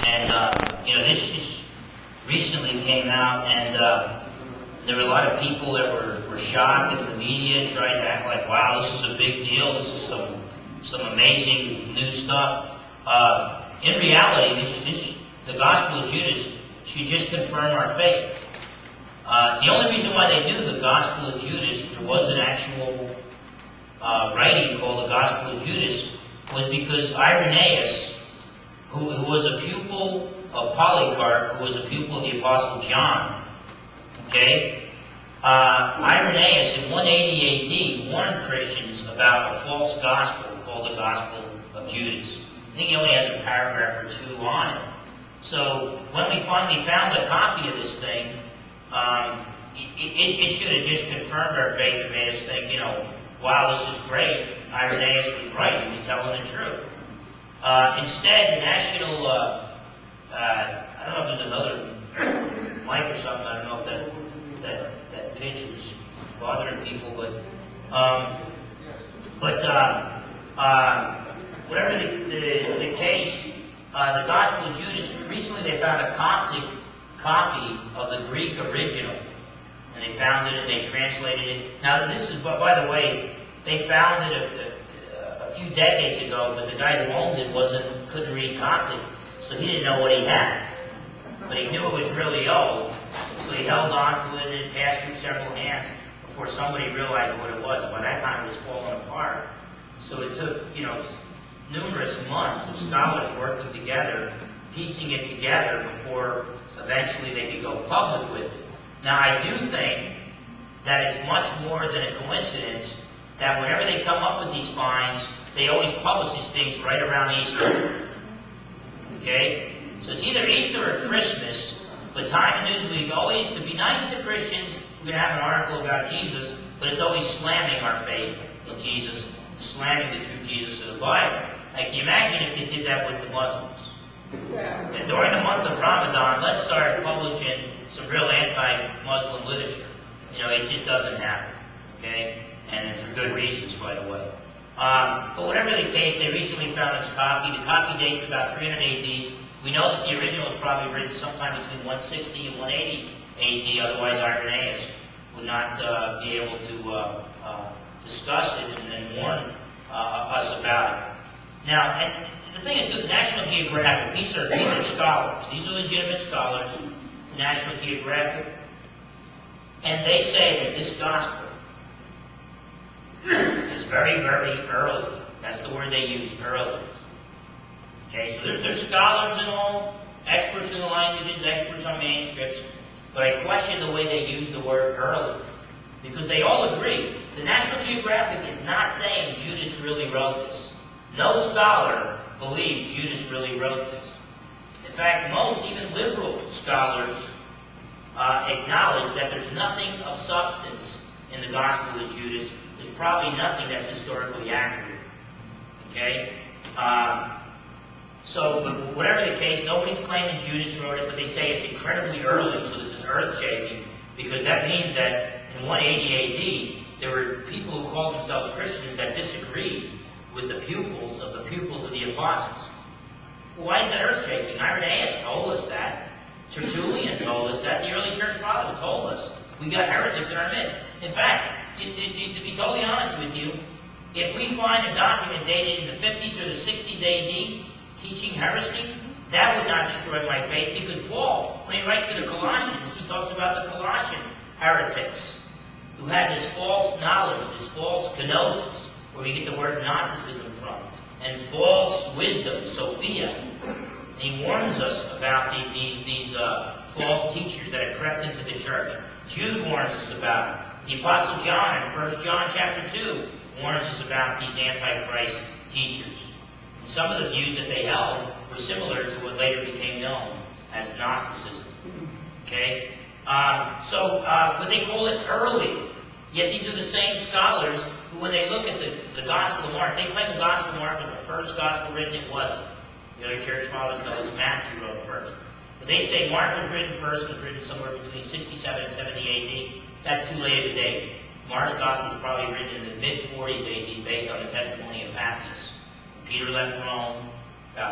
And, this recently came out, and there were a lot of people that were shocked, and the media tried to act like, wow, this is a big deal, this is some amazing new stuff. In reality, the Gospel of Judas should just confirm our faith. The only reason why they do the Gospel of Judas, there was an actual writing called the Gospel of Judas, was because Irenaeus, who was a pupil of Polycarp, who was a pupil of the Apostle John, okay? Irenaeus in 180 AD warned Christians about a false gospel called the Gospel of Judas. I think he only has a paragraph or two on it. So when we finally found a copy of this thing, it should have just confirmed our faith and made us think, wow, this is great. Irenaeus was right. He was telling the truth. Instead, the national, I don't know if there's another mic or something. I don't know if that pitch was bothering people, but whatever the case, the Gospel of Judas, recently they found a Coptic copy of the Greek original, and they found it and they translated it. Now this is, by the way, they found it a few decades ago, but the guy who owned it couldn't read Coptic, so he didn't know what he had. But he knew it was really old, so he held on to it and it passed through several hands before somebody realized what it was. By that time it was falling apart. So it took, numerous months of scholars working together, piecing it together before eventually they could go public with it. Now I do think that it's much more than a coincidence that whenever they come up with these finds, they always publish these things right around Easter. Okay? So it's either Easter or Christmas, but Time and Newsweek always, to be nice to Christians, we're going to have an article about Jesus, but it's always slamming our faith in Jesus, slamming the true Jesus of the Bible. Like, can you imagine if they did that with the Muslims? And during the month of Ramadan, let's start publishing some real anti-Muslim literature. It just doesn't happen. Okay? And for good reasons, by the way. But whatever the case, they recently found its copy. The copy dates about 300 AD. We know that the original was probably written sometime between 160 and 180 AD, otherwise Irenaeus would not be able to discuss it and warn us about it. Now, and the thing is, the National Geographic, these are scholars. These are legitimate scholars, the National Geographic, and they say that this gospel is very, very early. That's the word they use, early. Okay, so they're scholars and all, experts in the languages, experts on manuscripts, but I question the way they use the word early, because they all agree. The National Geographic is not saying Judas really wrote this. No scholar believes Judas really wrote this. In fact, most, even liberal scholars, acknowledge that there's nothing of substance in the Gospel of Judas. There's probably nothing that's historically accurate. Okay? So, whatever the case, nobody's claiming Judas wrote it, but they say it's incredibly early, so this is earth-shaking, because that means that in 180 AD, there were people who called themselves Christians that disagreed with the pupils of the apostles. Well, why is that earth-shaking? Irenaeus told us that. Tertullian told us that. The early church fathers told us. We got heretics in our midst. In fact, to be totally honest with you, if we find a document dated in the 50s or the 60s AD teaching heresy, that would not destroy my faith, because Paul, when he writes to the Colossians, he talks about the Colossian heretics who had this false knowledge, this false kenosis, where we get the word Gnosticism from, and false wisdom, Sophia. And he warns us about these false teachers that have crept into the church. Jude warns us about it. The Apostle John in 1 John chapter 2 warns us about these Antichrist teachers. And some of the views that they held were similar to what later became known as Gnosticism. Okay? But they call it early. Yet these are the same scholars who, when they look at the Gospel of Mark, they claim the Gospel of Mark was the first Gospel written. It wasn't. The other church fathers tell us Matthew wrote first. But they say Mark was written first, was written somewhere between 67 and 70 AD. That's too late a date. Mark's Gospel was probably written in the mid-40s AD based on the testimony of Baptists. Peter left Rome about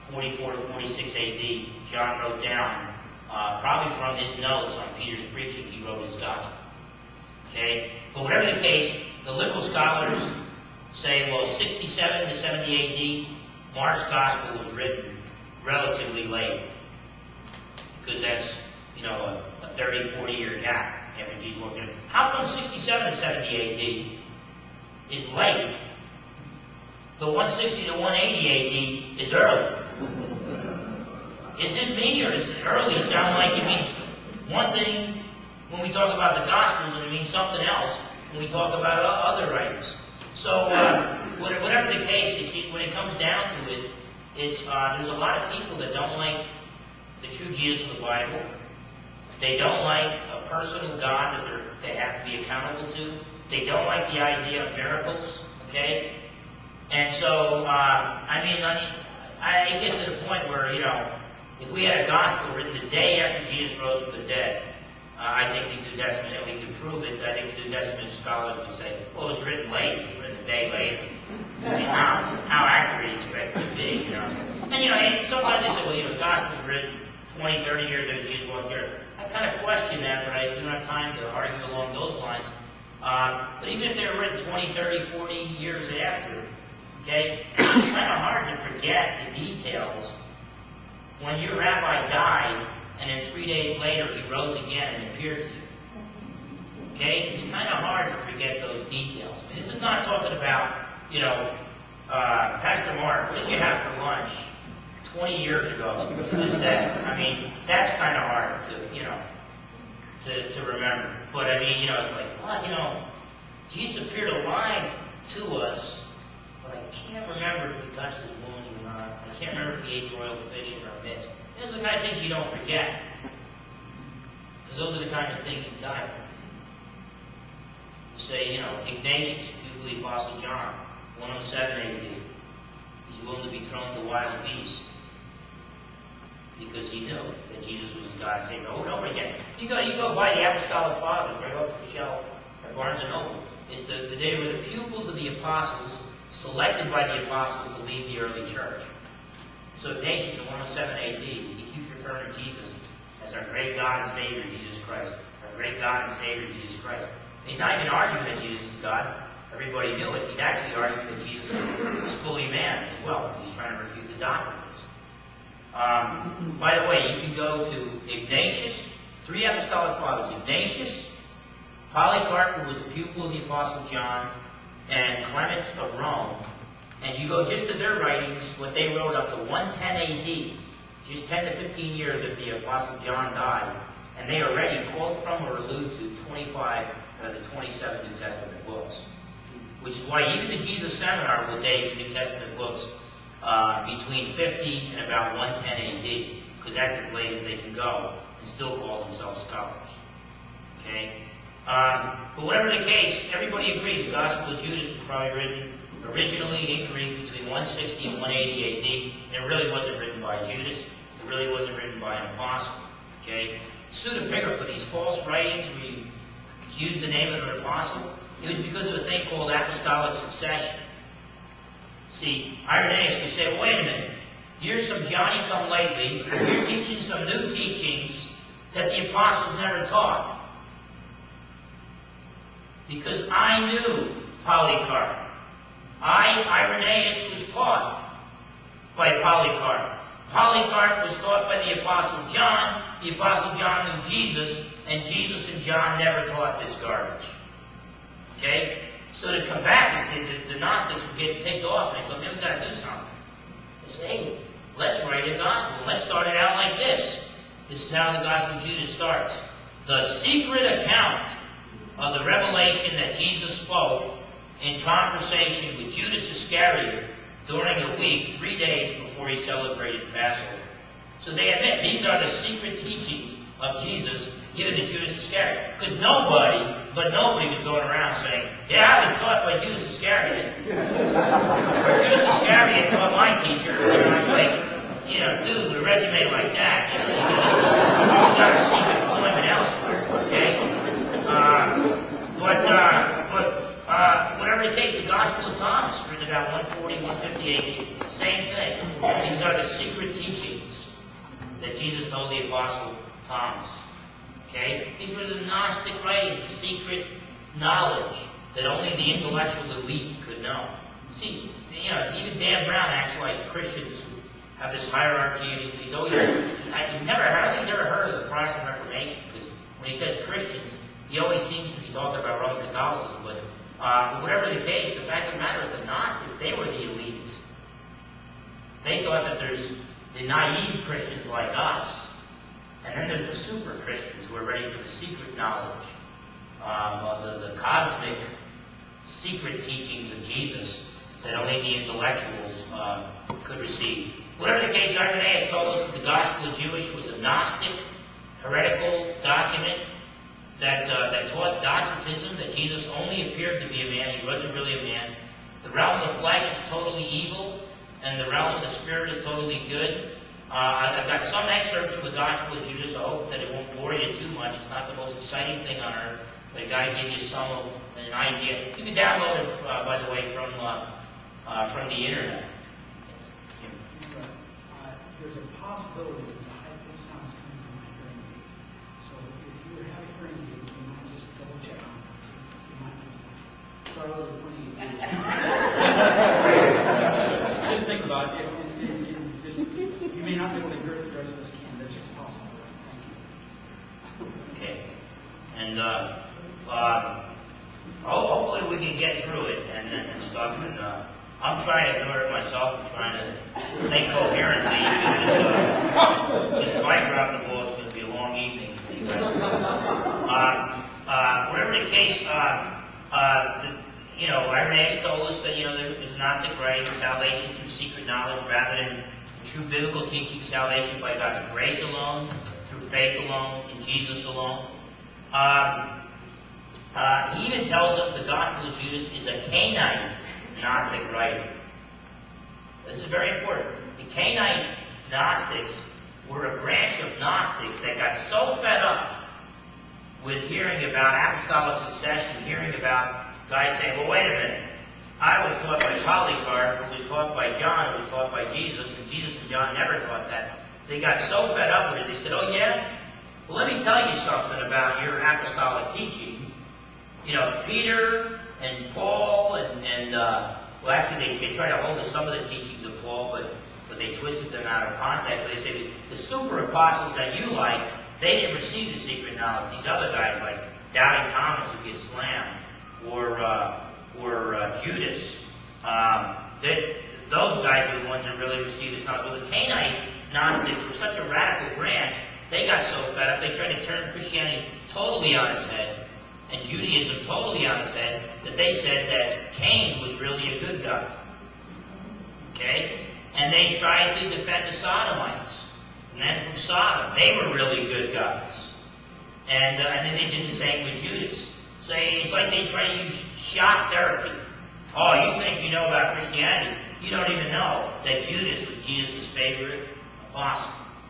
44 to 46 A.D., John wrote down, probably from his notes on Peter's preaching, he wrote his gospel. Okay? But whatever the case, the liberal scholars say, well, 67 to 70 A.D., Mark's gospel was written relatively late. Because that's, a 30, 40-year gap after Jesus walked in. How come 67 to 70 A.D. is late, but 160 to 180 A.D. is early? Is it me or is it early sound like it means one thing when we talk about the Gospels and it means something else when we talk about other writings? So whatever the case, when it comes down to it, there's a lot of people that don't like the true Jesus of the Bible. They don't like a personal God that they have to be accountable to. They don't like the idea of miracles, okay? And so, it gets to the point where, if we had a gospel written the day after Jesus rose from the dead, I think these New Testament, and we can prove it, I think New Testament scholars would say, well, it was written late, it was written a day later. I mean, how accurate do you expect it to be, And, sometimes they say, well, the gospel was written 20, 30 years after Jesus walked here. I kind of question that, but I do not have time to argue along those lines. But even if they were written 20, 30, 40 years after, okay, it's kind of hard to forget the details when your rabbi died and then 3 days later he rose again and appeared to you. Okay? It's kind of hard to forget those details. I mean, this is not talking about, Pastor Mark, what did you have for lunch 20 years ago to this day? I mean, that's kind of hard to remember. But I mean, it's like, well, Jesus appeared alive to us, but I can't remember if he touched his wounds or not. I can't remember if he ate royal fish in our midst. Those are the kind of things you don't forget. Because those are the kind of things you die for. You say, Ignatius, pupil of the Apostle John, 107 A.D. He's willing to be thrown to wild beasts because he knew that Jesus was his God and Savior. Over and over again. You go by the Apostolic Fathers, right off the shelf at Barnes & Noble. It's they were the pupils of the apostles, selected by the apostles to lead the early church. So Ignatius in 107 A.D., he keeps referring to Jesus as our great God and Savior, Jesus Christ. Our great God and Savior, Jesus Christ. And he's not even arguing that Jesus is God. Everybody knew it. He's actually arguing that Jesus is fully man as well, because he's trying to refute the Doctrines. By the way, you can go to Ignatius, 3 Apostolic Fathers, Ignatius, Polycarp, who was a pupil of the Apostle John, and Clement of Rome, and you go just to their writings, what they wrote up to 110 A.D., just 10 to 15 years after the Apostle John died, and they already quote from or allude to 25 out of the 27 New Testament books. Which is why even the Jesus Seminar will date the New Testament books between 50 and about 110 A.D., because that's as late as they can go, and still call themselves scholars. Okay? But whatever the case, everybody agrees the Gospel of Judas was probably written originally in Greek between 160 and 180 A.D., and it really wasn't written by Judas. It really wasn't written by an apostle. Okay? Pseudepigrapha, these false writings where you use the name of an apostle, it was because of a thing called apostolic succession. See, Irenaeus could say, well, wait a minute, here's some Johnny-come-lately, you're teaching some new teachings that the apostles never taught. Because I knew Polycarp. Irenaeus, was taught by Polycarp. Polycarp was taught by the Apostle John. The Apostle John knew Jesus, and Jesus and John never taught this garbage. Okay? So to combat this, the Gnostics were getting ticked off, and they thought, man, we've got to do something. They said, hey, let's write a gospel. Let's start it out like this. This is how the Gospel of Judas starts. The secret account of the revelation that Jesus spoke in conversation with Judas Iscariot during a week, 3 days before he celebrated Passover. So they admit these are the secret teachings of Jesus given to Judas Iscariot. Because nobody was going around saying, yeah, I was taught by Judas Iscariot. Or Judas Iscariot taught my teacher. And I was like, dude, with a resume like that, you got to seek employment elsewhere, okay? But whatever the case, the Gospel of Thomas, written about 140, 150 A.D., Satan. Same thing. These are the secret teachings that Jesus told the Apostle Thomas. Okay? These were the Gnostic writings, the secret knowledge that only the intellectual elite could know. See, even Dan Brown acts like Christians who have this hierarchy, and he's always, I don't think he's ever heard of the Protestant Reformation, because when he says Christians, he always seems to be talking about Roman Catholicism, but whatever the case, the fact of the matter is the Gnostics, they were the elites. They thought that there's the naive Christians like us, and then there's the super Christians who are ready for the secret knowledge of the cosmic secret teachings of Jesus that only the intellectuals could receive. Whatever the case, Irenaeus told us that the Gospel of Jewish was a Gnostic, heretical document that taught Docetism, that Jesus only appeared to be a man, he wasn't really a man. The realm of the flesh is totally evil, and the realm of the spirit is totally good. I've got some excerpts from the Gospel of Judas. I hope that it won't bore you too much. It's not the most exciting thing on earth, but it got to give you some of an idea. You can download it, by the way, from the internet. There's a possibility that the high pitch sound is coming from my hearing aid. So if you have a hearing aid, you might just double check on it. You might start over pointing it. Just think about it. You may not be able to hear it the rest of us can. That's just possible. Thank you. Okay. And hopefully we can get through it and stuff. And I'm trying to do it myself. I'm trying to think coherently because if I drop the ball, it's going to be a long evening for you guys. Whatever the case, Irenaeus told us that there's a Gnostic writing, salvation through secret knowledge rather than true biblical teaching, salvation by God's grace alone, through faith alone, in Jesus alone. He even tells us the Gospel of Judas is a Canaanite Gnostic writing. This is very important. The Canaanite Gnostics were a branch of Gnostics that got so fed up with hearing about apostolic succession, hearing about guys saying, well, wait a minute, I was taught by Polycarp, who was taught by John, who was taught by Jesus, and Jesus and John never taught that. They got so fed up with it, they said, oh yeah? Well, let me tell you something about your apostolic teaching. Peter and Paul well, actually, they try to hold to some of the teachings of Paul, but they twisted them out of context. But they say the super apostles that you like, they didn't receive the secret knowledge. These other guys, like Doubting Thomas, who gets slammed, or Judas, those guys were the ones that really received this knowledge. Well, the Canaanite Gnostics were such a radical branch, they got so fed up, they tried to turn Christianity totally on its head, and Judaism totally on its head, that they said that Cain was really a good guy. Okay? And they tried to defend the Sodomites. And then from Sodom, they were really good guys. And then they did the same with Judas. So it's like they try to use shock therapy. Oh, you think you know about Christianity. You don't even know that Judas was Jesus' favorite apostle.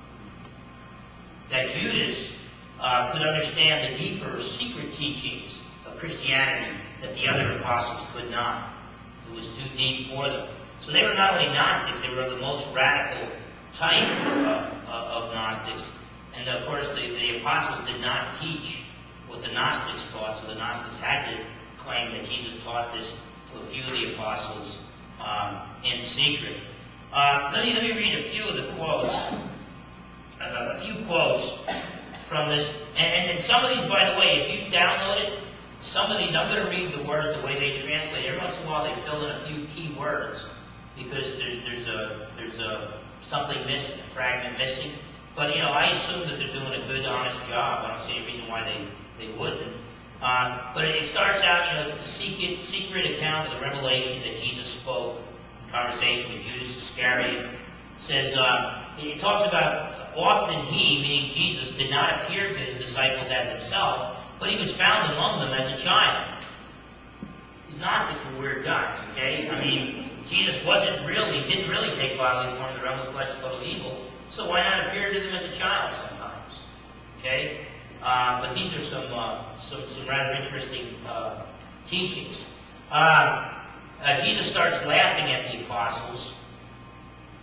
That Judas could understand the deeper secret teachings of Christianity that the other apostles could not. It was too deep for them. So they were not only Gnostics, they were the most radical type of Gnostics. And of course, the apostles did not teach what the Gnostics taught, so the Gnostics had to claim that Jesus taught this to a few of the apostles in secret. Let me read a few of the quotes, a few quotes from this. And some of these, by the way, if you download it, some of these, I'm going to read the words the way they translate. Every once in a while, they fill in a few key words because there's something missing, a fragment missing. But I assume that they're doing a good, honest job. I don't see any reason why they wouldn't. But it starts out, the secret account of the revelation that Jesus spoke in conversation with Judas Iscariot. It says, it talks about often he, meaning Jesus, did not appear to his disciples as himself, but he was found among them as a child. These Gnostics were weird guys, okay? I mean, Jesus didn't really take bodily form. The realm of the flesh is total evil. So why not appear to them as a child sometimes? Okay? But these are some rather interesting teachings. Jesus starts laughing at the apostles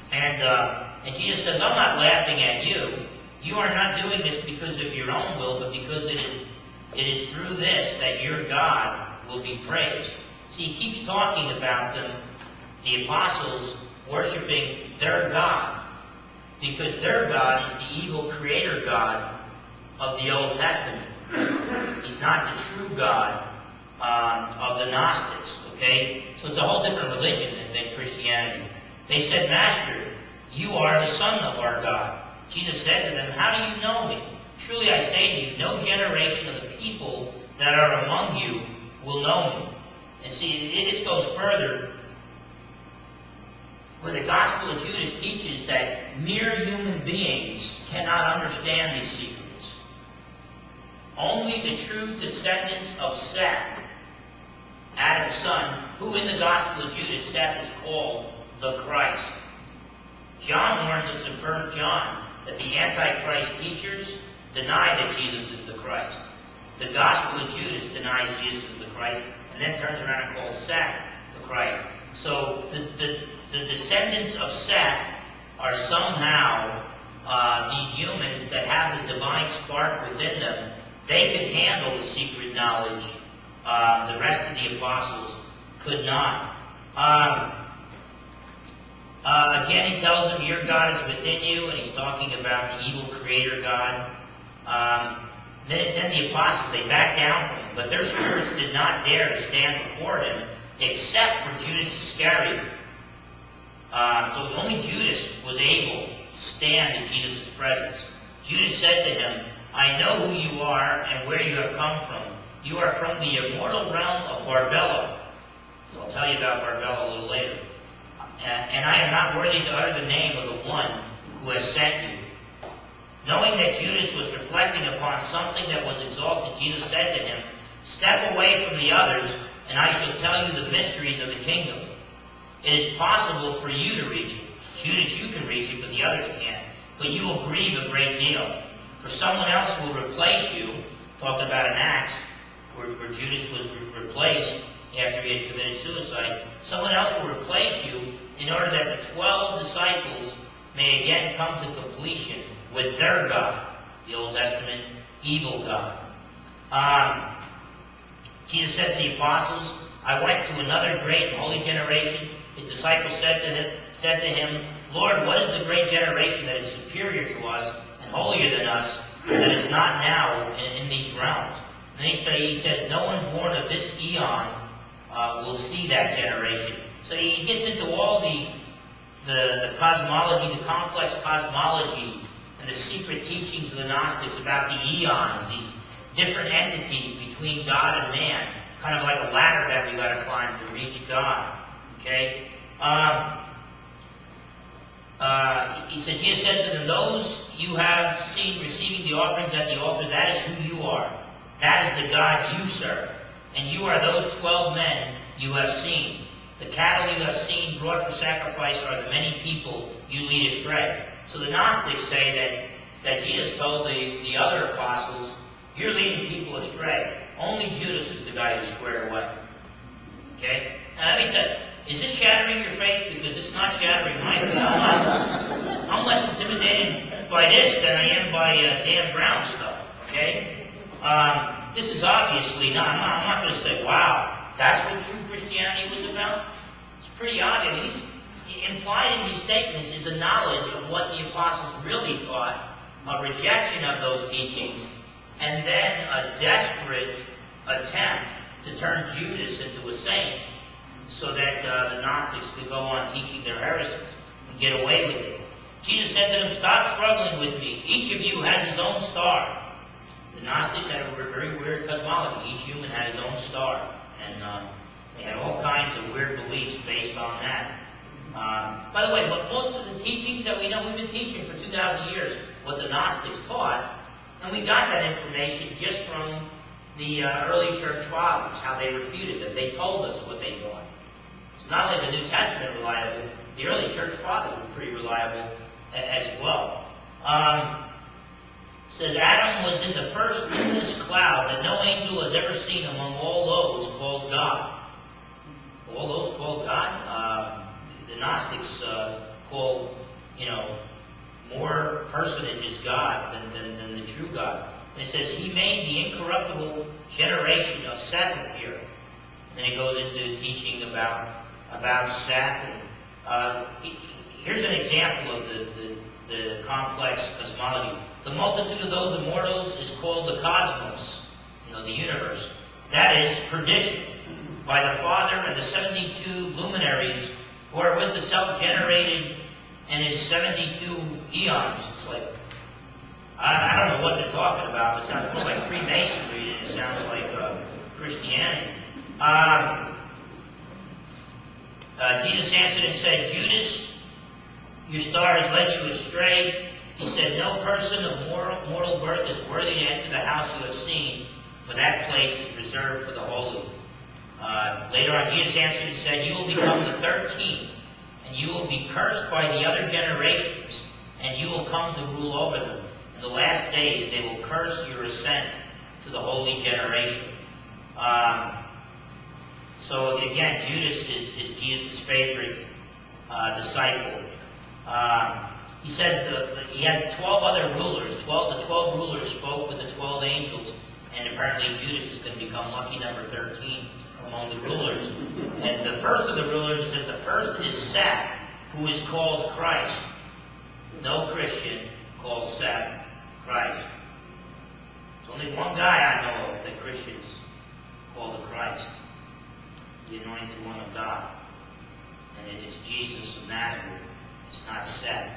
And Jesus says, I'm not laughing at you. You are not doing this because of your own will, but because it is through this that your God will be praised. See, he keeps talking about them, the apostles, worshiping their God, because their God is the evil creator God of the Old Testament. He's not the true God of the Gnostics, okay? So it's a whole different religion than Christianity. They said, Master, you are the Son of our God. Jesus said to them, how do you know me? Truly I say to you, no generation of the people that are among you will know me. And see, it goes further, where the Gospel of Judas teaches that mere human beings cannot understand these secrets. Only the true descendants of Seth, Adam's son, who in the Gospel of Judas, Seth is called the Christ. John warns us in 1 John that the Antichrist teachers deny that Jesus is the Christ. The Gospel of Judas denies Jesus is the Christ, and then turns around and calls Seth the Christ. So the descendants of Seth are somehow these humans that have the divine spark within them. They could handle the secret knowledge. The rest of the apostles could not. Again, he tells them, your God is within you, and he's talking about the evil creator God. Then the apostles, they backed down from him, but their spirits did not dare to stand before him, except for Judas Iscariot. So only Judas was able to stand in Jesus' presence. Judas said to him, I know who you are and where you have come from. You are from the immortal realm of Barbella. So I'll tell you about Barbella a little later. And I am not worthy to utter the name of the one who has sent you. Knowing that Judas was reflecting upon something that was exalted, Jesus said to him, step away from the others, and I shall tell you the mysteries of the kingdom. It is possible for you to reach it. Judas, you can reach it, but the others can't. But you will grieve a great deal. For someone else will replace you, talking about an Acts, where Judas was replaced after he had committed suicide. Someone else will replace you in order that the 12 disciples may again come to completion with their God, the Old Testament evil God. Jesus said to the apostles, I went to another great and holy generation. His disciples said to him, Lord, what is the great generation that is superior to us and holier than us, that is not now in these realms? And he says, no one born of this eon will see that generation. So he gets into all the cosmology, the complex cosmology, and the secret teachings of the Gnostics about the eons, these different entities between God and man, kind of like a ladder that we got to climb to reach God. Okay? He said, Jesus said to them, those you have seen receiving the offerings at the altar, that is who you are. That is the God you serve. And you are those 12 men you have seen. The cattle you have seen brought for sacrifice are the many people you lead astray. So the Gnostics say that Jesus told the other apostles, you're leading people astray. Only Judas is the guy who's squared away. Okay? Now let me tell you, is this shattering your faith? Because it's not shattering my faith. I'm less intimidated by this than I am by Dan Brown stuff. Okay? This is obviously not, I'm not going to say, wow, that's what true Christianity was about. It's pretty obvious. Implied in these statements is a knowledge of what the apostles really taught, a rejection of those teachings, and then a desperate attempt to turn Judas into a saint so that the Gnostics could go on teaching their heresies and get away with it. Jesus said to them, stop struggling with me. Each of you has his own star. The Gnostics had a very weird cosmology. Each human had his own star. And they had all kinds of weird beliefs based on that. By the way, most of the teachings that we know we've been teaching for 2,000 years, what the Gnostics taught, and we got that information just from the early church fathers, how they refuted it. They told us what they taught. So not only is the New Testament reliable, the early church fathers were pretty reliable as well. It says, Adam was in the first luminous cloud that no angel has ever seen among all those called God. All those called God? The Gnostics call, more personages God than the true God. And it says, he made the incorruptible generation of Seth appear. And it goes into teaching about Seth. And, here's an example of the complex cosmology. The multitude of those immortals is called the cosmos, the universe. That is perdition by the Father and the 72 luminaries who are with the self-generated and his 72 eons. It's like, I don't know what they're talking about, but it sounds more like Freemasonry than it sounds like Christianity. Jesus answered and said, Judas, your star has led you astray. He said, no person of mortal birth is worthy to enter the house you have seen, for that place is reserved for the holy. Later on, Jesus answered and said, you will become the 13th, and you will be cursed by the other generations, and you will come to rule over them. In the last days, they will curse your ascent to the holy generation. So again, Judas is Jesus' favorite disciple. He says he has 12 other rulers. The 12 rulers spoke with the 12 angels, and apparently Judas is going to become lucky number 13 among the rulers. And the first of the rulers is that the first is Seth, who is called Christ. No Christian calls Seth Christ. There's only one guy I know of that Christians call the Christ, the anointed one of God. And it is Jesus of Nazareth. It's not Seth.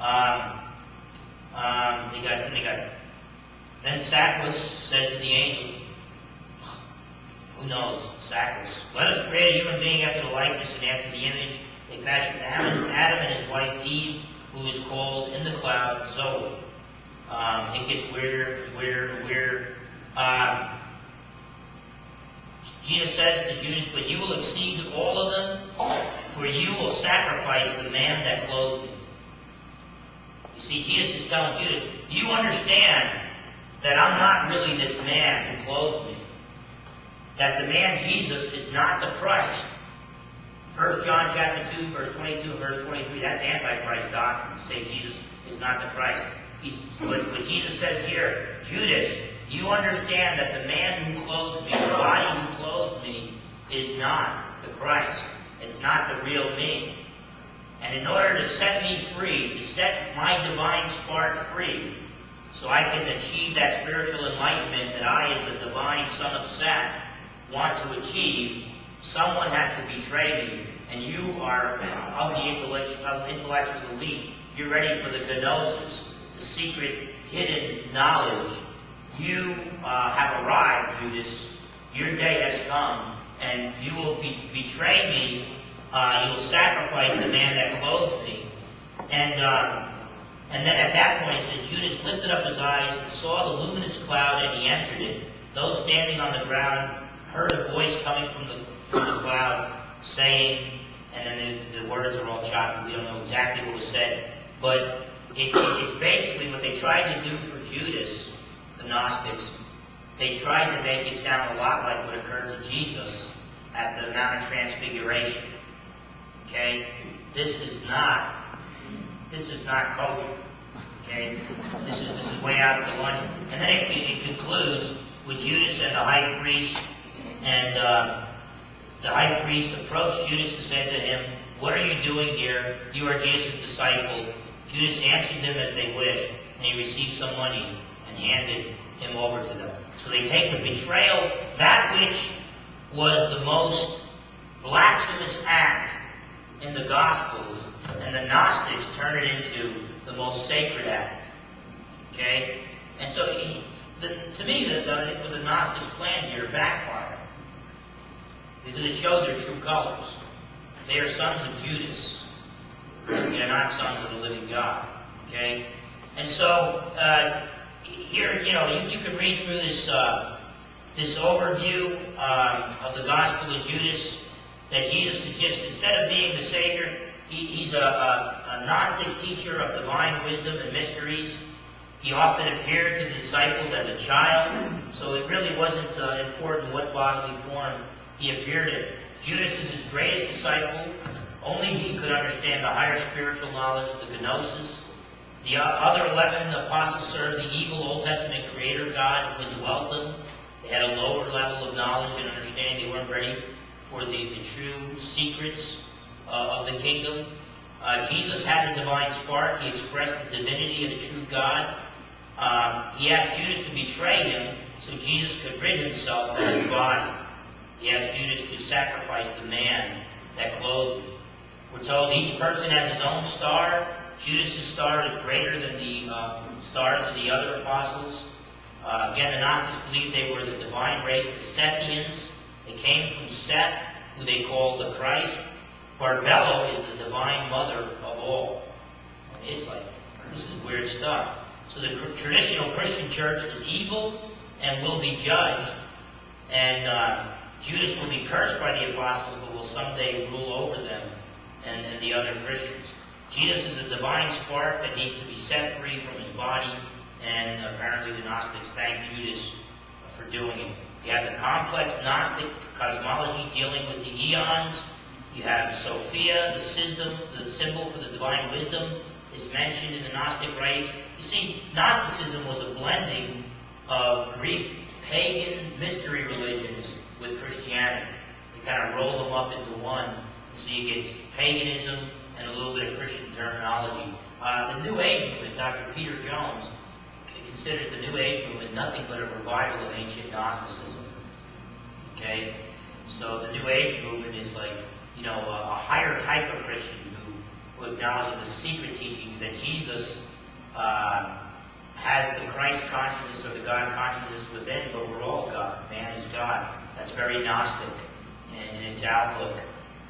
Then Sackless said to the angels, who knows, Sackless, let us create a human being after the likeness and after the image. They fashioned Adam and his wife Eve, who is called in the cloud Zoe. It gets weirder. Jesus says to Judas, but you will exceed all of them, for you will sacrifice the man that clothed me. You see, Jesus is telling Judas, do you understand that I'm not really this man who clothed me? That the man Jesus is not the Christ. 1 John chapter 2, verse 22 and verse 23, that's Antichrist doctrine, to say Jesus is not the Christ. What Jesus says here, Judas, do you understand that the man who clothes me, the body who clothes me, is not the Christ. It's not the real me. And in order to set me free, to set my divine spark free, so I can achieve that spiritual enlightenment that I, as the divine son of Seth, want to achieve, someone has to betray me. And you are of the intellectual elite. You're ready for the gnosis, the secret, hidden knowledge. You have arrived, Judas. Your day has come, and you will betray me. You will sacrifice the man that clothed me. And then at that point, it says, Judas lifted up his eyes and saw the luminous cloud, and he entered it. Those standing on the ground heard a voice coming from the cloud saying, and then the words are all choppy. We don't know exactly what was said. But it's basically what they tried to do for Judas, the Gnostics. They tried to make it sound a lot like what occurred to Jesus at the Mount of Transfiguration. Okay? This is not kosher. Okay? This is way out to lunch. And then it concludes with Judas and the high priest. And the high priest approached Judas and said to him, what are you doing here? You are Jesus' disciple. Judas answered them as they wished, and he received some money and handed him over to them. So they take the betrayal, that which was the most blasphemous act in the Gospels, and the Gnostics turn it into the most sacred act. Okay? And so, to me, what the Gnostics planned here backfired. Because it showed their true colors. They are sons of Judas. They are not sons of the living God. Okay? And so, here, you can read through this overview of the Gospel of Judas, that Jesus is just, instead of being the Savior, he's a Gnostic teacher of divine wisdom and mysteries. He often appeared to the disciples as a child, so it really wasn't important what bodily form he appeared in. Judas is his greatest disciple, Only he could understand the higher spiritual knowledge, the gnosis. The other 11 apostles served the evil Old Testament creator God who indwelt them. They had a lower level of knowledge and understanding. They weren't ready for the true secrets of the kingdom. Jesus had a divine spark. He expressed the divinity of the true God. He asked Judas to betray him so Jesus could rid himself of his body. He asked Judas to sacrifice the man that clothed him. We're told each person has his own star. Judas' star is greater than the stars of the other apostles. Again, the Gnostics believed they were the divine race, the Sethians. They came from Seth, who they called the Christ. Barbello is the divine mother of all. And it's like, this is weird stuff. So the traditional Christian church is evil and will be judged. And Judas will be cursed by the apostles, but will someday rule over them and the other Christians. Jesus is a divine spark that needs to be set free from his body, and apparently the Gnostics thank Judas for doing it. You have the complex Gnostic cosmology dealing with the eons. You have Sophia, the symbol for the divine wisdom, is mentioned in the Gnostic writings. You see, Gnosticism was a blending of Greek pagan mystery religions with Christianity. They kind of roll them up into one. So you get paganism and a little bit of Christian terminology. The New Age movement, Dr. Peter Jones, considers the New Age movement nothing but a revival of ancient Gnosticism. Okay? So the New Age movement is like, you know, a higher type of Christian who acknowledges the secret teachings that Jesus has the Christ consciousness or the God consciousness within, but we're all God. Man is God. That's very Gnostic in its outlook.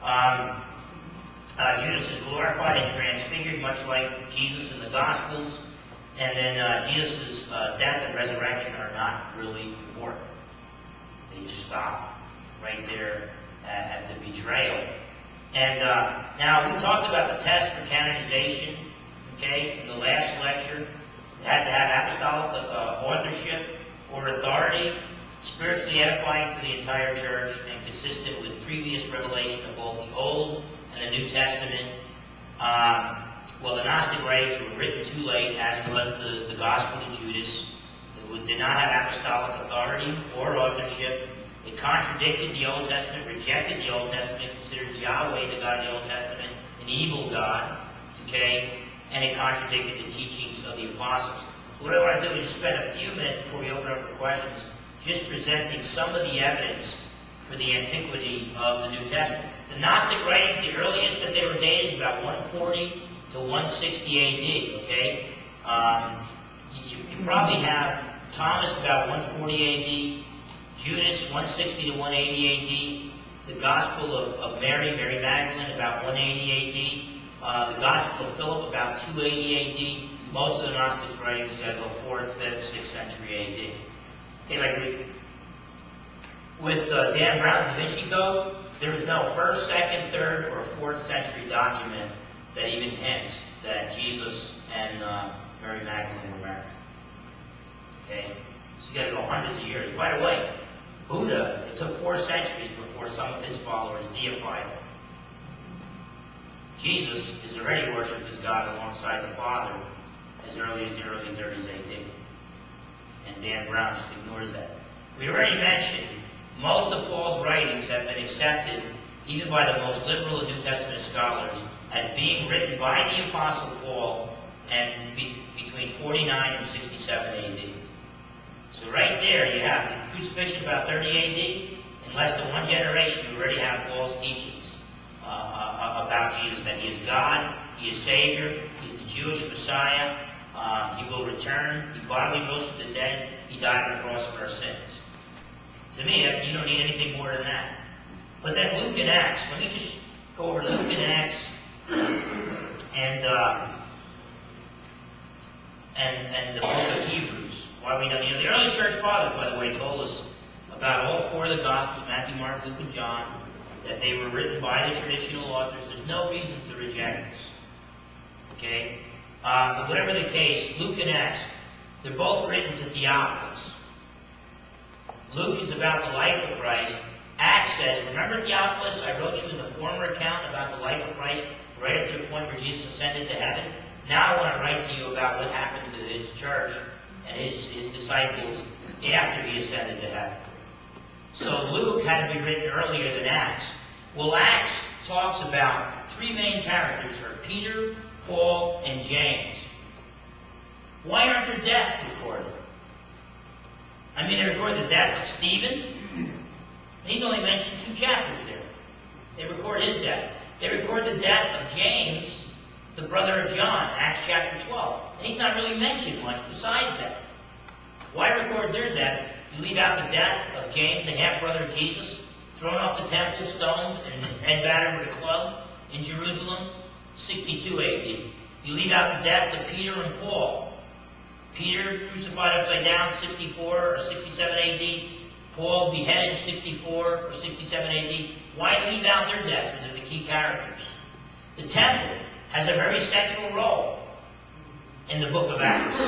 Judas is glorified and transfigured, much like Jesus in the Gospels. And then Jesus' death and resurrection are not really important. They just stop right there at the betrayal. And now we talked about the test for canonization, okay, in the last lecture. It had to have apostolic authorship or authority, spiritually edifying for the entire church, and consistent with previous revelation of both the Old and the New Testament. Well, the Gnostic writings were written too late, as was the Gospel of Judas. It did not have apostolic authority or authorship. It contradicted the Old Testament, rejected the Old Testament, considered Yahweh, the God of the Old Testament, an evil God, okay? And it contradicted the teachings of the apostles. So what I want to do is just spend a few minutes before we open up for questions, just presenting some of the evidence for the antiquity of the New Testament. The Gnostic writings, the earliest that they were dated is about 140 to 160 AD, okay? You probably have Thomas about 140 AD, Judas 160 to 180 AD, the Gospel of Mary Magdalene about 180 AD, the Gospel of Philip about 280 AD. Most of the Gnostic writings got to go 4th, 5th, 6th century AD. Okay, like with Dan Brown's Da Vinci Code, there is no 1st, 2nd, 3rd, or 4th century document that even hints that Jesus and Mary Magdalene were married. Okay? So you got to go hundreds of years. By the way, Buddha, it took 4 centuries before some of his followers deified him. Jesus is already worshipped as God alongside the Father as early as the early 30s AD. And Dan Brown just ignores that. We already mentioned most of Paul's writings have been accepted, even by the most liberal of New Testament scholars, as being written by the Apostle Paul and between 49 and 67 AD. So right there you have the crucifixion about 30 AD. In less than one generation, you already have Paul's teachings about Jesus, that he is God, he is Savior, he's the Jewish Messiah, he will return, he bodily rose from the dead, he died on the cross for our sins. To me, you don't need anything more than that. But then Luke and Acts, let me just go over Luke and Acts and the book of Hebrews. Why we know, the early church fathers, by the way, told us about all 4 of the Gospels, Matthew, Mark, Luke, and John, that they were written by the traditional authors. There's no reason to reject this. Okay? But whatever the case, Luke and Acts, they're both written to Theophilus. Luke is about the life of Christ. Acts Acts says, remember Theophilus, I wrote you in the former account about the life of Christ, right up to the point where Jesus ascended to heaven. Now I want to write to you about what happened to his church and his disciples after he ascended to heaven. So Luke had to be written earlier than Acts. Well, Acts talks about three main characters, are Peter, Paul, and James. Why aren't their deaths recorded? I mean, they record the death of Stephen. He's only mentioned 2 chapters there. They record his death. They record the death of James, the brother of John, Acts chapter 12. And he's not really mentioned much besides that. Why record their deaths? You leave out the death of James, the half-brother of Jesus, thrown off the temple, stoned, and head battered with a club in Jerusalem, 62 A.D. You leave out the deaths of Peter and Paul. Peter crucified upside down, 64 or 67 A.D. Paul beheaded, 64 or 67 A.D. Why leave out their deaths when they're the key characters? The temple has a very central role in the book of Acts.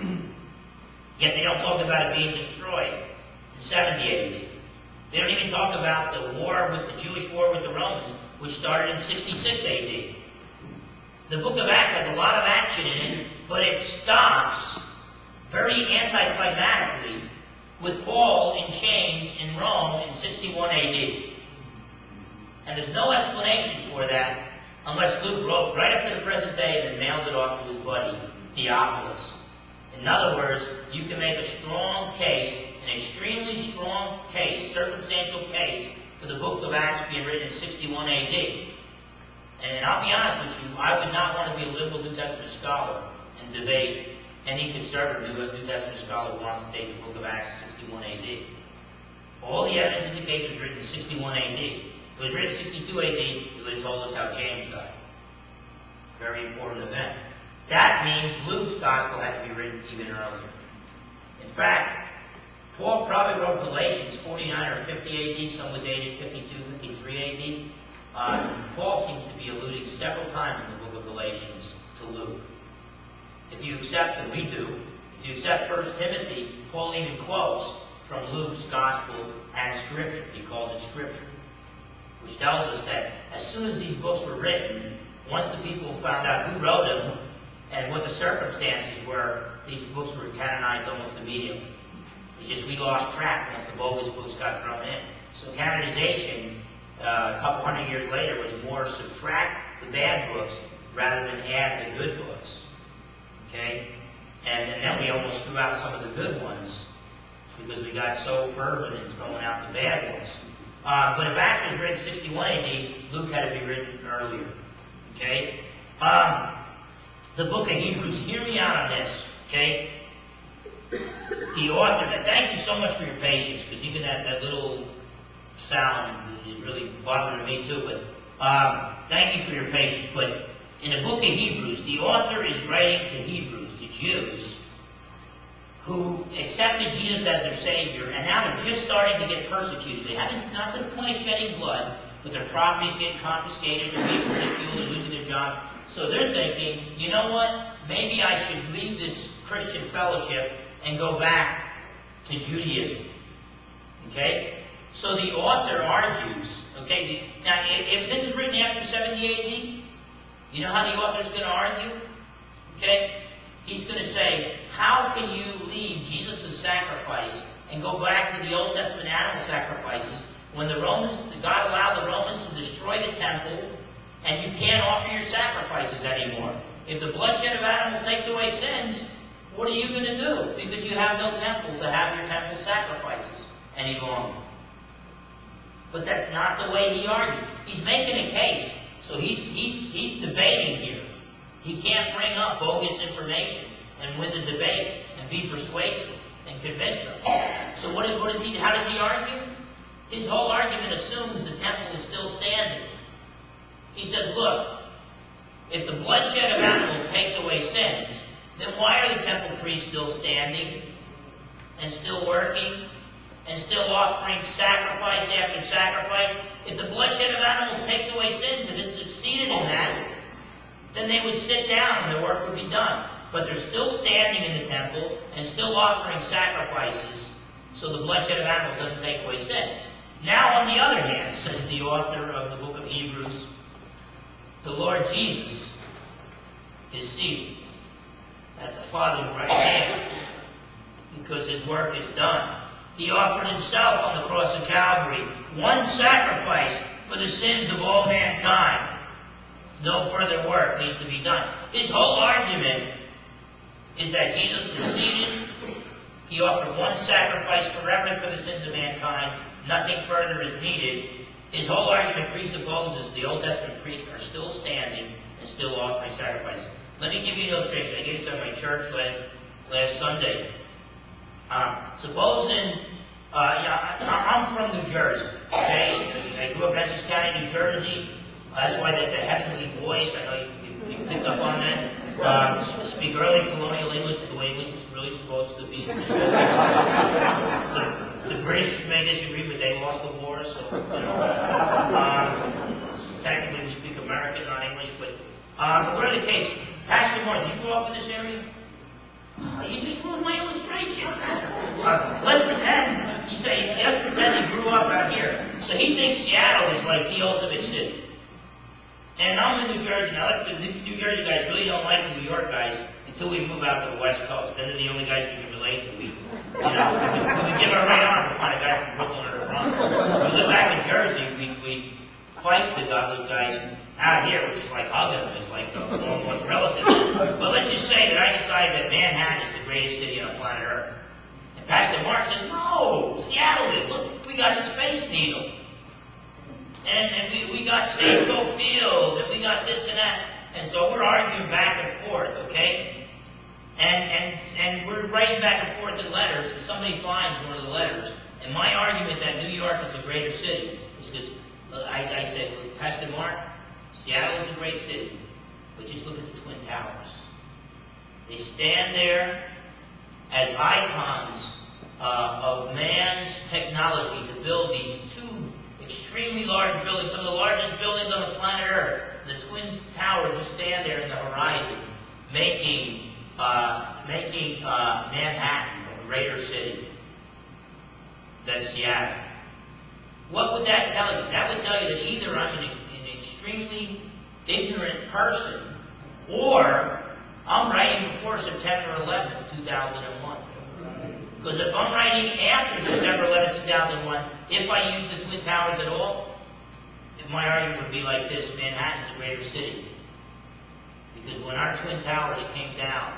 Yet they don't talk about it being destroyed in 70 A.D. They don't even talk about the Jewish war with the Romans, which started in 66 A.D. The book of Acts has a lot of action in it, but it stops very anticlimactically with Paul in chains in Rome in 61 A.D. And there's no explanation for that unless Luke wrote right up to the present day and then mailed it off to his buddy, Theophilus. In other words, you can make a strong case, an extremely strong case, circumstantial case, for the book of Acts being written in 61 A.D. And I'll be honest with you, I would not want to be a liberal New Testament scholar and debate any conservative New Testament scholar who wants to take the book of Acts in 61 A.D. All the evidence indicates it was written in 61 A.D. If it was written in 62 A.D., it would have told us how James died. Very important event. That means Luke's gospel had to be written even earlier. In fact, Paul probably wrote Galatians 49 or 50 A.D., some would date it 52, 53 A.D. Paul seems to be alluding several times in the book of Galatians to Luke. If you accept, and we do, if you accept 1 Timothy, Paul even quotes from Luke's gospel as Scripture. He calls it Scripture, which tells us that as soon as these books were written, once the people found out who wrote them and what the circumstances were, these books were canonized almost immediately. It's just we lost track once the bogus books got thrown in. So canonization, a couple hundred years later, was more subtract the bad books rather than add the good books. Okay? And then we almost threw out some of the good ones because we got so fervent in throwing out the bad ones. But if Acts was written 61 AD, Luke had to be written earlier. Okay? The book of Hebrews, hear me out on this. Okay? The author, thank you so much for your patience, because even that little sound is really bothering me too. But thank you for your patience. But in the book of Hebrews, the author is writing to Hebrews, to Jews, who accepted Jesus as their Savior, and now they're just starting to get persecuted. They haven't, not to the point of shedding blood, but their property's getting confiscated, they're being ridiculed, and losing their jobs. So they're thinking, you know what? Maybe I should leave this Christian fellowship and go back to Judaism. Okay? So the author argues, okay, now if this is written after 70 AD, you know how the author's going to argue? Okay? He's going to say, how can you leave Jesus' sacrifice and go back to the Old Testament animal sacrifices when the Romans, God allowed the Romans to destroy the temple and you can't offer your sacrifices anymore? If the bloodshed of animals takes away sins, what are you going to do? Because you have no temple to have your temple sacrifices any longer. But that's not the way he argues. He's making a case. So he's debating here. He can't bring up bogus information and win the debate and be persuasive and convince them. So how does he argue? His whole argument assumes the temple is still standing. He says, look, if the bloodshed of animals takes away sins, then why are the temple priests still standing and still working and still offering sacrifice after sacrifice? If the bloodshed of animals takes away sins, if it succeeded in that, then they would sit down and the work would be done. But they're still standing in the temple and still offering sacrifices, so the bloodshed of animals doesn't take away sins. Now, on the other hand, says the author of the book of Hebrews, the Lord Jesus is seated at the Father's right hand because his work is done. He offered himself on the cross of Calvary, one sacrifice for the sins of all mankind. No further work needs to be done. His whole argument is that Jesus was seated. He offered one sacrifice forever for the sins of mankind. Nothing further is needed. His whole argument presupposes the Old Testament priests are still standing and still offering sacrifices. Let me give you an illustration. I gave this at my church last Sunday. Supposing, I'm from New Jersey, okay? I grew up in Essex County, New Jersey. That's why the heavenly voice, I know you picked up on that. Speak early colonial English the way English is really supposed to be. The British may disagree, but they lost the war, so, technically we speak American, not English, but whatever the case, Pastor Martin, did you grow up in this area? You just ruined my illustration. Let's pretend, let's pretend he grew up out here. So he thinks Seattle is like the ultimate city. And I'm in New Jersey. Now, the New Jersey guys really don't like the New York guys until we move out to the West Coast. Then they're the only guys we can relate to. We give our right arm to find a guy from Brooklyn or the Bronx. When we live back in Jersey, we fight those guys out here, which is like hugging them. It's like almost relative. But let's just say that I decided that Manhattan is the greatest city on planet Earth. And Pastor Mark says, no, Seattle is. Look, we got the Space Needle. And we got Safeco Field, and we got this and that. And so we're arguing back and forth, okay? And we're writing back and forth in letters, and somebody finds one of the letters. And my argument that New York is a greater city is because I said, well, Pastor Mark, Seattle is a great city, but just look at the Twin Towers. They stand there as icons of man's technology to build these two extremely large buildings, some of the largest buildings on the planet Earth. The Twin Towers just stand there in the horizon, making Manhattan a greater city than Seattle. What would that tell you? That would tell you that either I'm an extremely ignorant person, or I'm writing before September 11, 2001. Because if I'm writing after September 11, 2001, if I use the Twin Towers at all, my argument would be like this: Manhattan is a greater city. Because when our Twin Towers came down,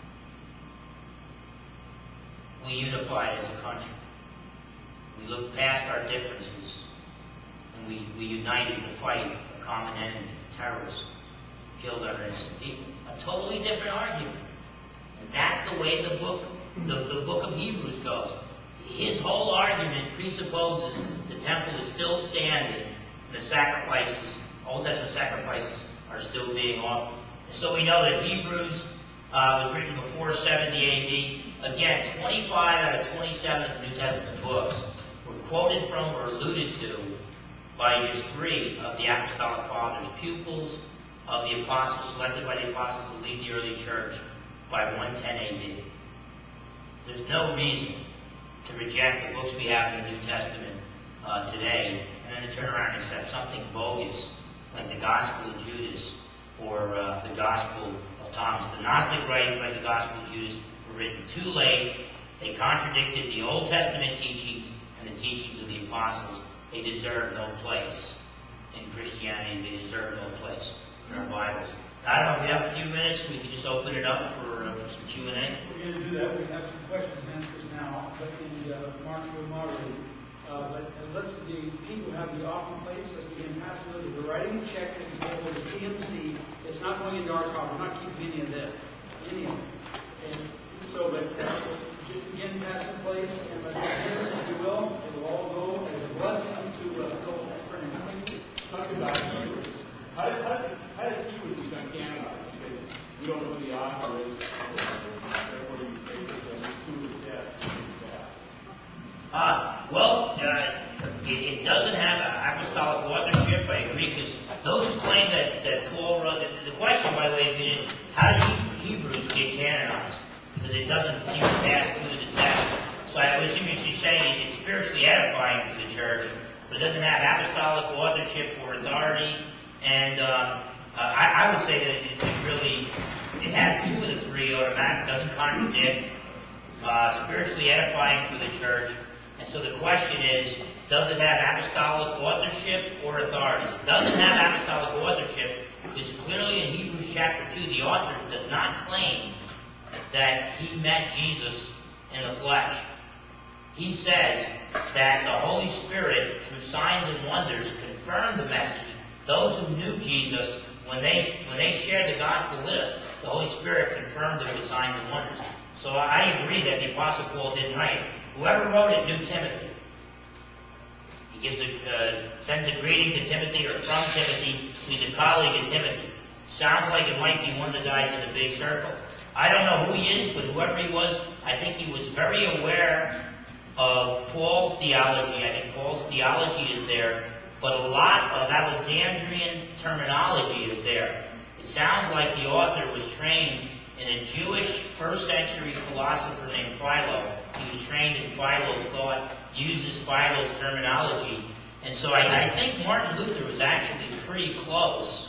we unified as a country. We looked past our differences, and we united to fight a common enemy, terrorists, killed our innocent people. A totally different argument. And that's the way the book of Hebrews goes. His whole argument presupposes the temple is still standing, the sacrifices, Old Testament sacrifices, are still being offered. And so we know that Hebrews was written before 70 A.D. Again, 25 out of 27 of the New Testament books were quoted from or alluded to by just 3 of the Apostolic Fathers, pupils of the apostles, selected by the apostles to lead the early church by 110 A.D. There's no reason to reject the books we have in the New Testament today, and then to turn around and accept something bogus like the Gospel of Judas or the Gospel of Thomas. The Gnostic writings like the Gospel of Judas were written too late. They contradicted the Old Testament teachings and the teachings of the apostles. They deserve no place in Christianity. They deserve no place in our Bibles. I don't know if we have a few minutes. We can just open it up for some Q&A. We're going to do that. We have some questions and answers now, but Mark will moderate. But the people have the offering plates that we can pass those. We're writing a check that can go to CMC. It's not going into our coffers. We're not keeping any of this. Any of it. And so, but just again, pass the plates and let's share it, if you will. It will all go as a blessing to go for him. Talk about Hebrews. How does Hebrews become canonized? Because we don't know who the author is. Therefore, you take it to the death. It doesn't have an apostolic authorship. I agree, because those who claim that Paul wrote, the question, by the way, is how do Hebrews get canonized? Because it doesn't seem to pass through the test. So I was seriously saying it's spiritually edifying to the church, but it doesn't have apostolic authorship or authority. And I would say that it's really, it has two of the three automatic, doesn't contradict, spiritually edifying for the church. And so the question is, does it have apostolic authorship or authority? It doesn't have apostolic authorship because clearly in Hebrews chapter 2, the author does not claim that he met Jesus in the flesh. He says that the Holy Spirit, through signs and wonders, confirmed the message. Those who knew Jesus, when they shared the gospel with us, the Holy Spirit confirmed it with signs and wonders. So I agree that the Apostle Paul didn't write it. Whoever wrote it knew Timothy. He sends a greeting to Timothy or from Timothy. He's a colleague of Timothy. Sounds like it might be one of the guys in the big circle. I don't know who he is, but whoever he was, I think he was very aware of Paul's theology. I think Paul's theology is there, but a lot of Alexandrian terminology is there. It sounds like the author was trained in a Jewish first-century philosopher named Philo. He was trained in Philo's thought, uses Philo's terminology, and so I think Martin Luther was actually pretty close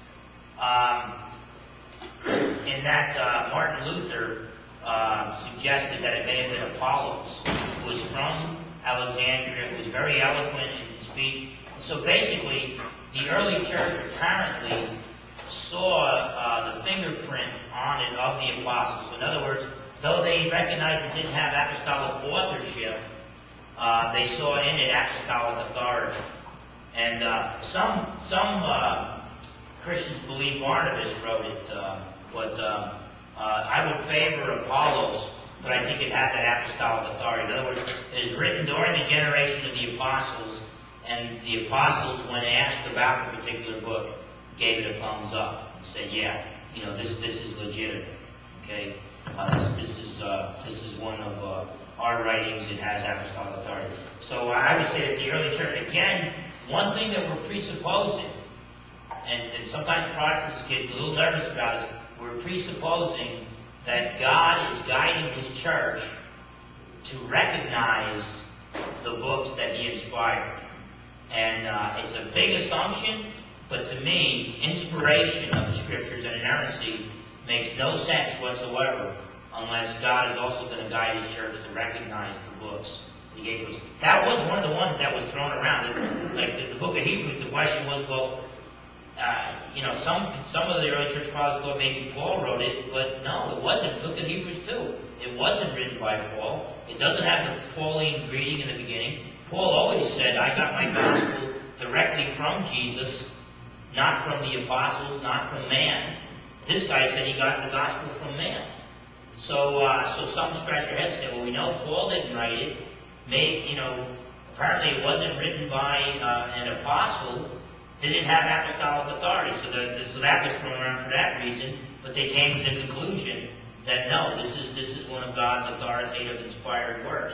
in that Martin Luther suggested that it may have been Apollos, who was from Alexandria, who was very eloquent in speech. So basically, the early church apparently saw the fingerprint on it of the apostles. In other words, though they recognized it didn't have apostolic authorship, they saw in it apostolic authority. And some Christians believe Barnabas wrote it, but I would favor Apollos, but I think it had that apostolic authority. In other words, it is written during the generation of the apostles, and the apostles, when asked about the particular book, gave it a thumbs up and said, yeah, this is legitimate. Okay, this is one of our writings. It has apostolic authority. So I would say that the early church, again, one thing that we're presupposing, and sometimes Protestants get a little nervous about is we're presupposing that God is guiding His church to recognize the books that He inspired. And it's a big assumption, but to me, inspiration of the Scriptures and inerrancy makes no sense whatsoever unless God is also going to guide His church to recognize the books He gave us. That was one of the ones that was thrown around. Like the book of Hebrews, the question was, well, some of the early church fathers thought maybe Paul wrote it, but no, it wasn't. Look at Hebrews 2. It wasn't written by Paul. It doesn't have the Pauline greeting in the beginning. Paul always said, I got my gospel directly from Jesus, not from the apostles, not from man. This guy said he got the gospel from man. So some scratch their heads and say, well, we know Paul didn't write it. Apparently it wasn't written by an apostle. Did it have apostolic authority? So that was thrown around for that reason. But they came to the conclusion that no, this is one of God's authoritative, inspired works.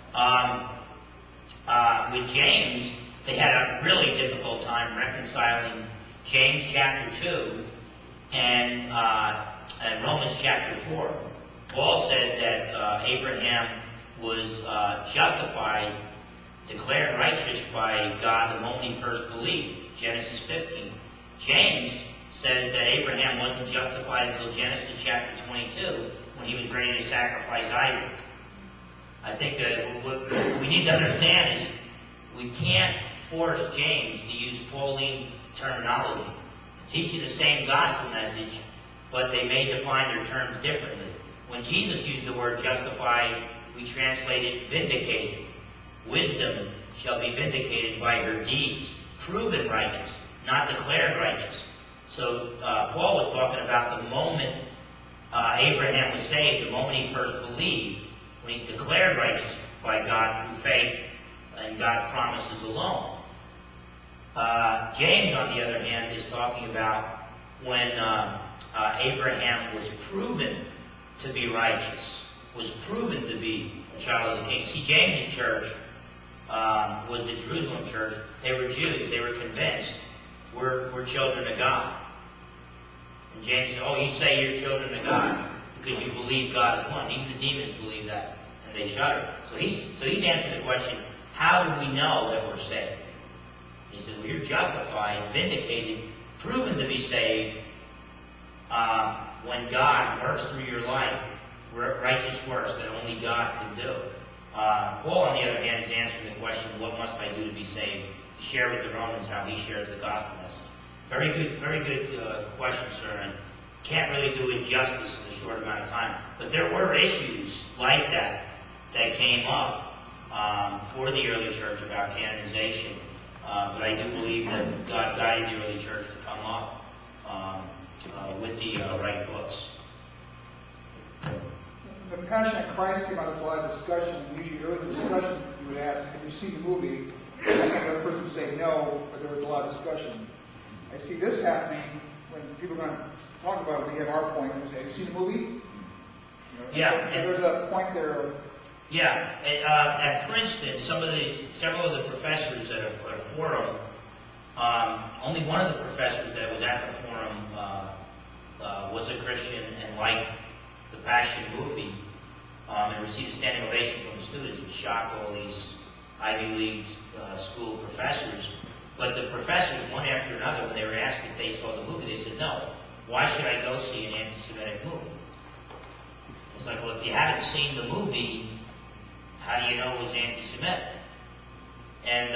With James, they had a really difficult time reconciling James chapter 2 and Romans chapter 4. Paul said that Abraham was justified, declared righteous by God the moment he first believed, Genesis 15. James says that Abraham wasn't justified until Genesis chapter 22 when he was ready to sacrifice Isaac. I think what we need to understand is we can't force James to use Pauline terminology. Teaching the same gospel message, but they may define their terms differently. When Jesus used the word justified, we translate it vindicated. Wisdom shall be vindicated by her deeds. Proven righteous, not declared righteous. So Paul was talking about the moment Abraham was saved, the moment he first believed, when he's declared righteous by God through faith and God's promises alone. James, on the other hand, is talking about when Abraham was proven to be righteous, was proven to be a child of the king. See, James' church was the Jerusalem church. They were Jews. They were convinced we're children of God. And James said, oh, you say you're children of God because you believe God is one. Even the demons believe that, and they shudder. So he's answering the question, how do we know that we're saved? He said, well, you're justified, vindicated, proven to be saved when God works through your life, righteous works that only God can do. Paul, on the other hand, is answering the question, what must I do to be saved? To share with the Romans how he shares the gospel message. Very good question, sir, and can't really do it justice in a short amount of time. But there were issues like that that came up for the early church about canonization. But I do believe that God guided the early church to come up with the right books. The Passion of Christ came out of a lot of discussion. Usually early in the discussion, you would ask, have you seen the movie? And the other person would say no, but there was a lot of discussion. I see this happening when people are going to talk about it. We have our point and say, have you seen the movie? You know, Yeah. There's a point there of... Yeah. At Princeton, several of the professors at a forum, only one of the professors that was at the forum was a Christian and liked the Passion movie, and received a standing ovation from the students, which shocked all these Ivy League school professors. But the professors, one after another, when they were asked if they saw the movie, they said, no. Why should I go see an anti-Semitic movie? It's like, well, if you haven't seen the movie, how do you know it was anti-Semitic? And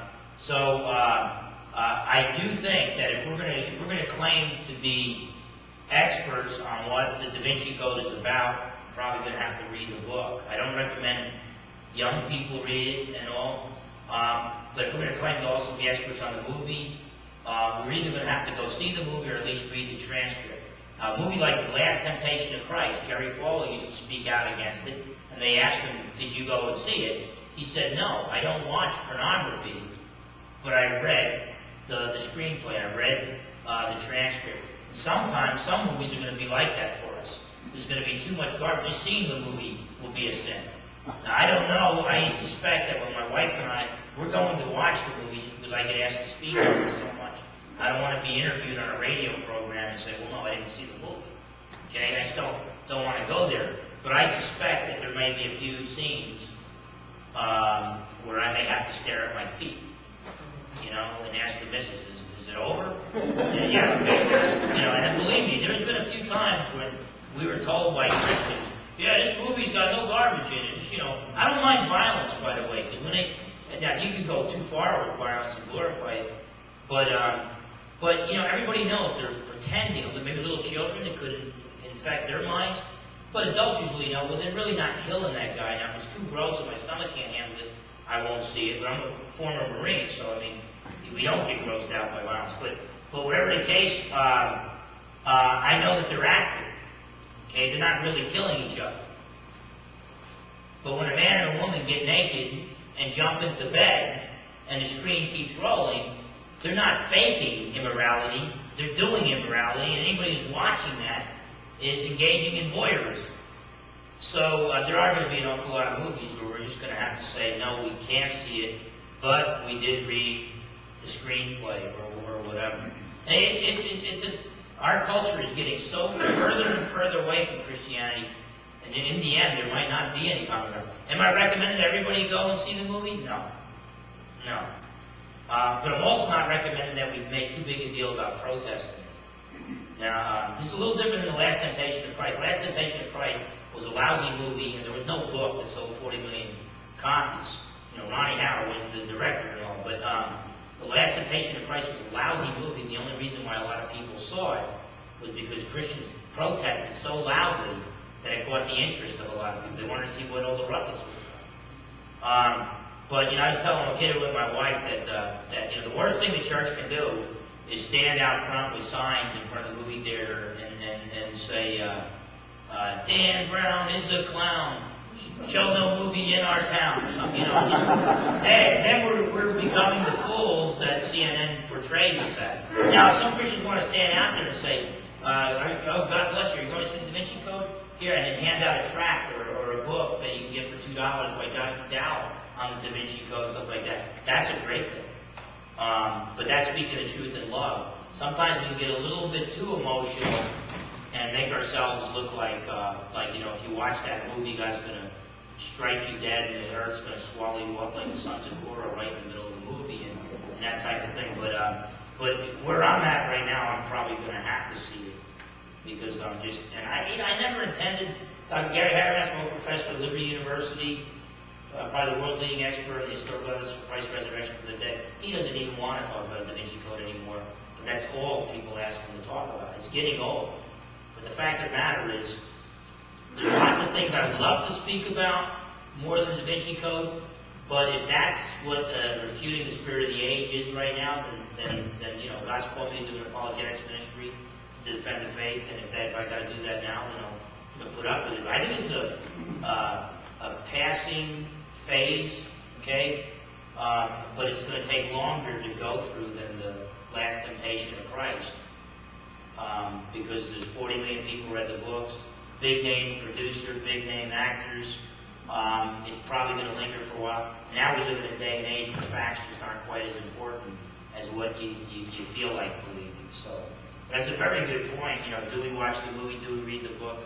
I do think that if we're going to claim to be experts on what the Da Vinci Code is about, we're probably going to have to read the book. I don't recommend young people read it and all, but if we're going to claim to also be experts on the movie, we're either going to have to go see the movie or at least read the transcript. A movie like The Last Temptation of Christ, Jerry Falwell used to speak out against it, and they asked him, did you go and see it? He said, no, I don't watch pornography, but I read the screenplay, I read the transcript. Sometimes some movies are going to be like that for us. There's going to be too much garbage. Just seeing the movie will be a sin. Now, I don't know. I suspect that when my wife and I, we're going to watch the movies because I get asked to speak on it so much. I don't want to be interviewed on a radio program and say, well, no, I didn't see the movie. Okay? I just don't want to go there. But I suspect that there may be a few scenes where I may have to stare at my feet, you know, and ask the missus, is it over? And yeah, you know, and believe me, there's been a few times when we were told by Christians, yeah, this movie's got no garbage in it. You know, I don't mind violence, by the way, because when now you can go too far with violence and glorify it, but you know, everybody knows they're pretending. Maybe little children, it could infect their minds, but adults usually know, well, they're really not killing that guy. Now, if it's too gross and my stomach can't handle it, I won't see it. But I'm a former Marine, so I mean, we don't get grossed out by violence. But whatever the case, I know that they're acting. Okay, they're not really killing each other. But when a man and a woman get naked and jump into bed, and the screen keeps rolling, they're not faking immorality. They're doing immorality, and anybody who's watching that is engaging in voyeurism. So there are going to be an awful lot of movies where we're just going to have to say, no, we can't see it, but we did read the screenplay or whatever. And our culture is getting so further and further away from Christianity, and in the end, there might not be any common ground. Am I recommending that everybody go and see the movie? No. No. But I'm also not recommending that we make too big a deal about protesting. Now, this is a little different than The Last Temptation of Christ. The Last Temptation of Christ was a lousy movie, and there was no book that sold 40 million copies. You know, Ronnie Howard wasn't the director and all, but The Last Temptation of Christ was a lousy movie. The only reason why a lot of people saw it was because Christians protested so loudly that it caught the interest of a lot of people. They wanted to see what all the ruckus was about. But, you know, I was telling a kid with my wife that you know, the worst thing the church can do is stand out front with signs in front of the movie theater and say, Dan Brown is a clown. Show no movie in our town. Or something, you know. Then we're becoming the fools that CNN portrays us as. Now, some Christians want to stand out there and say, oh, God bless you, you're going to see the Da Vinci Code? Here, and then hand out a tract or a book that you can get for $2 by Josh McDowell on the Da Vinci Code, stuff like that. That's a great thing. But that's speaking the truth in love. Sometimes we can get a little bit too emotional and make ourselves look like you know, if you watch that movie, God's going to strike you dead and the earth's going to swallow you up like the sons of Korah right in the middle of the movie. and that type of thing. But where I'm at right now, I'm probably going to have to see it because I'm just, and I never intended. Dr. Gary Harris, I'm a professor at Liberty University, probably the world's leading expert in the historical evidence for Christ's resurrection from the dead. He doesn't even want to talk about Da Vinci Code anymore, but that's all people ask him to talk about. It's getting old. But the fact of the matter is, there's lots of things I would love to speak about more than the Da Vinci Code, but if that's what refuting the spirit of the age is right now, then you know, God's called me to do an apologetics ministry to defend the faith, and if I got to do that now, then I'll put up with it. I think it's a passing phase, okay? But it's going to take longer to go through than the last temptation of Christ, because there's 40 million people read the books, big name producer, big name actors. It's probably going to linger for a while. Now we live in a day and age where facts just aren't quite as important as what you feel like believing. So that's a very good point. You know, do we watch the movie? Do we read the book?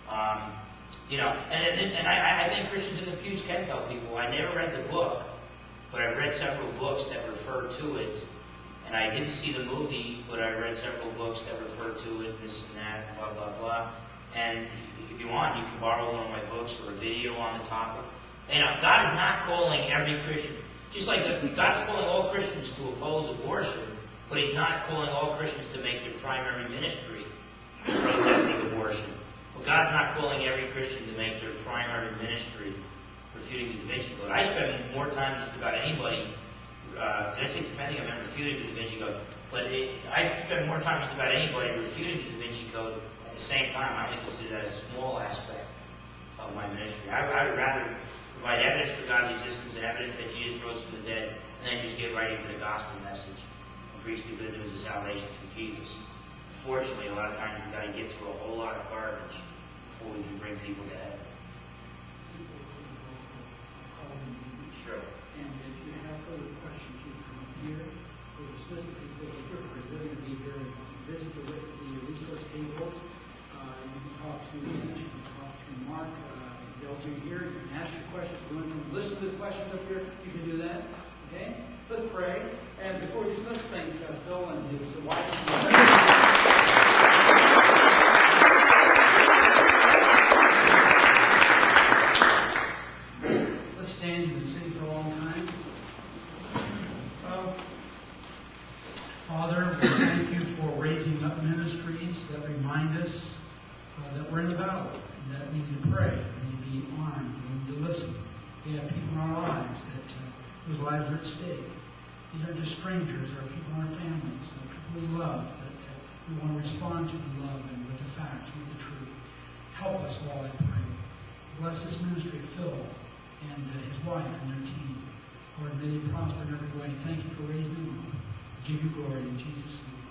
You know, and I think Christians in the pews can tell people, I never read the book, but I've read several books that refer to it. And I didn't see the movie, but I read several books that refer to it, this and that, blah, blah, blah. And if you want, you can borrow one of my books or a video on the topic. You know, God is not calling every Christian, just like God's calling all Christians to oppose abortion, but He's not calling all Christians to make their primary ministry protesting abortion. Well, God's not calling every Christian to make their primary ministry refuting the Da Vinci Code. I spend more time just about anybody, I say defending them and refuting the Da Vinci Code, but I spend more time just about anybody refuting the Da Vinci Code. At the same time, I only consider that a small aspect of my ministry. I would rather provide evidence for God's existence and evidence that Jesus rose from the dead, and then just get right into the gospel message and preach the good news of salvation through Jesus. Fortunately, a lot of times we've got to get through a whole lot of garbage before we can bring people to heaven. Sure. And if you have further questions, you can come up here, or specifically for the interpreter, they're going to be here and visit the resource table. You can talk to Mitch, you can talk to Mark. They'll be here. You can ask your questions. If you want to listen to the questions up here, you can do that. Okay? Let's pray. And before we do, let's thank Phil and his wife. Let's stand and sing for a long time. Father, we thank you for raising up ministries that remind us that we're in the battle, and that we need to pray, we need to be armed, we need to listen. We have people in our lives whose lives are at stake. These aren't just strangers, there are people in our families, there are people we love, that we want to respond to in love and with the facts, with the truth. Help us all, I pray. Bless this ministry, Phil, and his wife and their team. Lord, may they prosper in every way. Thank you for raising them up. Give you glory in Jesus' name.